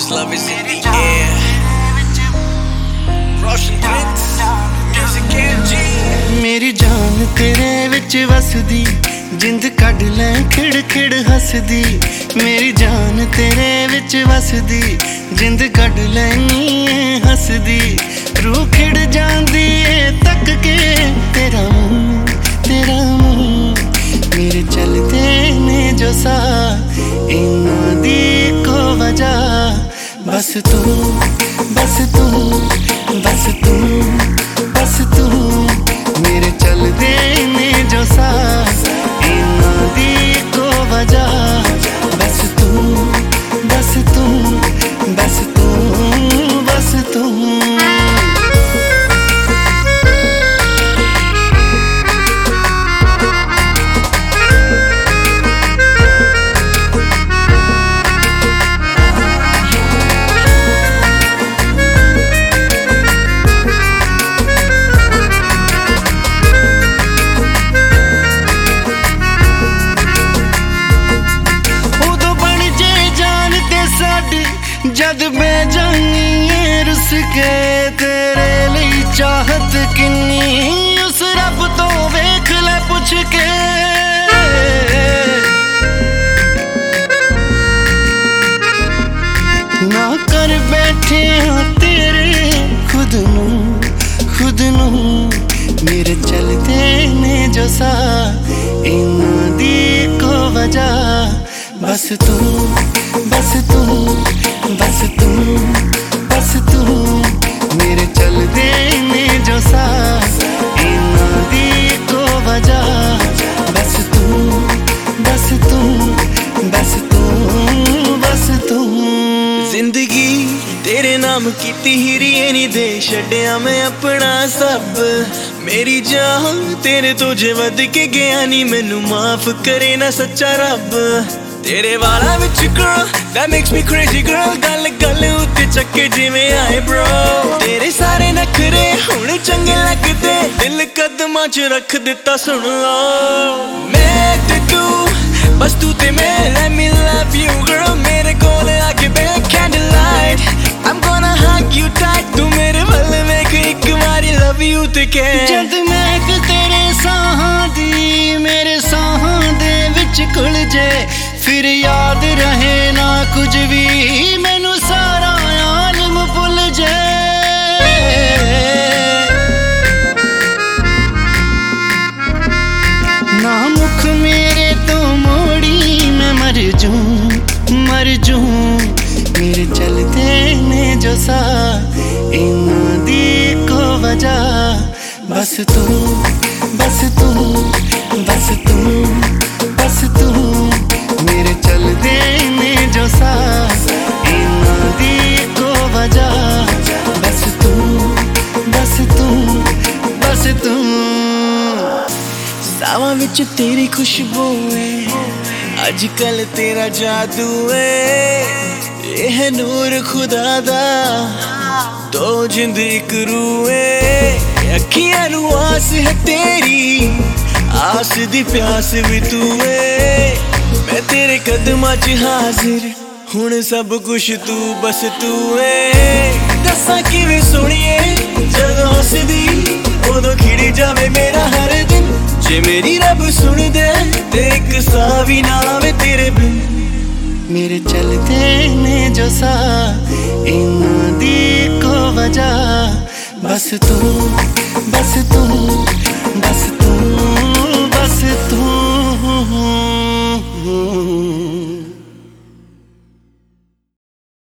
love is in the air. Roshan Prince, music KG. मेरी जान तेरे विच वसदी, जिंद कढ लै खिड़ खिड़ हसदी। मेरी जान तेरे विच वसदी, जिंद कढ लैनी हसदी। रूह खिड़ जांदी है तक के तेरा मुंह, तेरा मुंह। मेरे चलते ने जो सा इन्हां दी को वजह। बस तू, बस तू, बस तू, बस तू। मेरे चलते ने जो सा इन्हां दी को वजह। बस तू, बस तू, बस तू, बस तू। जद बेजानी है रुस के तेरे लिए चाहत किन्नी। उस रब तो वेख ले पुछ के। ना कर बैठे हाँ तेरे खुद नू, खुद नू। मेरे चलते ने जो सा इन्हां दी को वजह। बस तू, बस तू, बस तू, बस तू। मेरे चलते ने जो सा इन्हां दी को वजह। बस तू, बस तू, बस तू, बस तू। जिंदगी तेरे नाम कीती हीरी नी दे छड्डिया मैं अपना सब। मेरी जान तेरे तो जे वध के गया नी, मैनू माफ करे ना सच्चा रब। तेरे वाला विच girl that makes me crazy girl। गल गल उत्ते चक्के जिवें आए bro। तेरे सारे नखरे हुण चंगे लगदे, दिल कदमां च रख दिता सुन लो। मैं ते तू, बस तू ते मैं, let me love you girl। मेरे कोल आके बैठ candlelight, I'm gonna hug you tight। तू मेरे वल वेख इक वारी love you ते कह। जद महक तेरे साहां दी मेरे साहां दे विच घुल जे, फिर याद रहे ना कुछ भी, मैनू सारा आलम भुल जाए। ना मुख मेरे तो मोड़ी मैं मर जूं, मर जूं। मेरे चलते ने जो सा इन्हां दी को वजह। बस तू, बस तू, बस तू, बस तू। मेरे चलते ने जो सा इन्हां दी को वजह। बस तू, बस तू, बस तू। सावां विच तेरी खुशबू है, अजकल तेरा जादू है। ये है नूर खुदा दा, दो जिंद इक रूह है। अखियां नू आस है तेरी, आस दी प्यास भी तू है। मैं तेरे कदमां च हाजिर, हुण सब कुछ तू, बस तू है। दस्सां किवें सुनिए जदों हसदी, उदों खिड़ जावे मेरा हर दिन। जे मेरी रब सुन दे ते इक सा भी ना आवे तेरे बिन। मेरे चलते ने जो सा इन्हां दी को वजह। बस तू, बस तू, बस